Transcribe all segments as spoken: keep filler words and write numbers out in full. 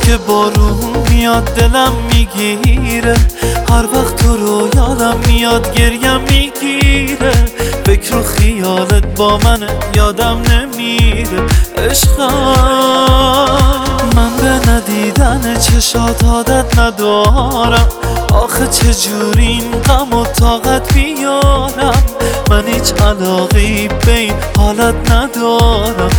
که بارون میاد دلم میگیره، هر وقت تو رو یادم میاد گریم میگیره. فکر و خیالت با من یادم نمیره عشقم. من به ندیدن چشات عادت ندارم، آخه چجوری این غم و طاقت بیارم. من هیچ علاقی به این حالت ندارم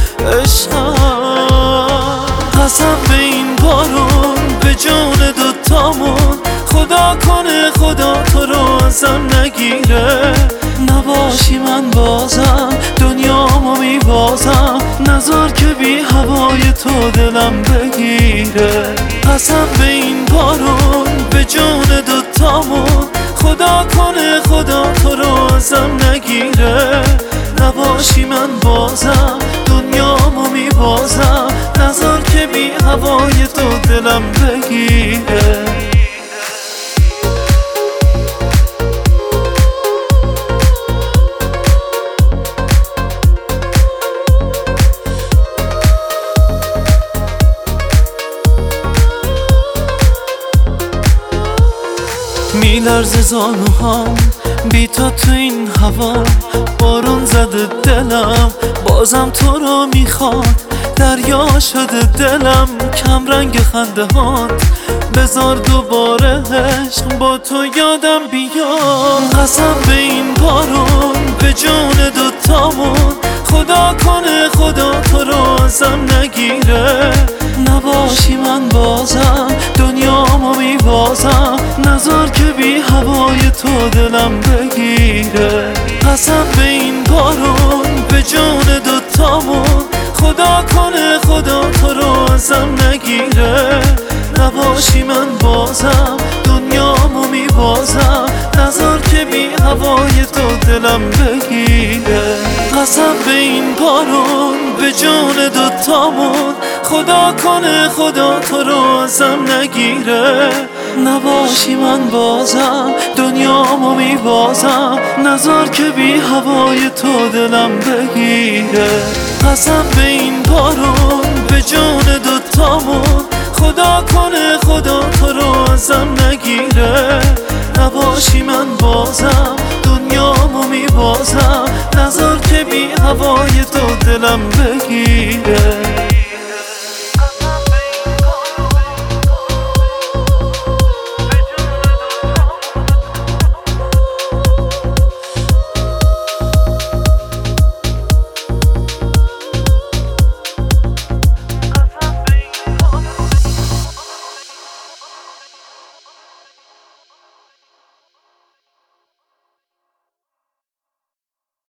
عشقم. قسم به این بارون به جون دوتامون، خدا کنه خدا تو رو ازم نگیره. نباشی من بازم دنیامو میبازم، نذار که بی هوای تو دلم بگیره. قسم به این بارون به جون دوتامون، خدا کنه خدا تو رو ازم نگیره. نباشی من بازم دنیامو میبازم، نذار که بی هوای تو دلم بگیره. میلرزه زانوهام بی تو تو این هوا، بارون زده دلم بازم تو رو میخواد. دریا شده دلم کم رنگ خنده هات، بذار دوباره عشق با تو یادم بیاد. قسم به این بارون به جون دوتامون، خدا کنه خدا تو رو ازم نگیره. نباشی من بازم دنیامو میبازم، نذار که بی هوای تو دلم بگیره. قسم به این بارون به جون دوتامون، خدا کنه خدا تو رو ازم نگیره. نباشی من بازم دنیامو میبازم، نذار که بی هوای تو دلم بگیره. قسم به این بارون به جون دوتامون، خدا کنه خدا تو رو ازم نگیره. نباشی من بازم دنیامو میبازم، نذار که بی هوای تو دلم بگیره. قسم به این بارون به جون دوتامون، خدا کنه خدا تو رو ازم نگیره. نباشی من بازم دنیامو میبازم، نذار که بی هوای تو دلم بگیره.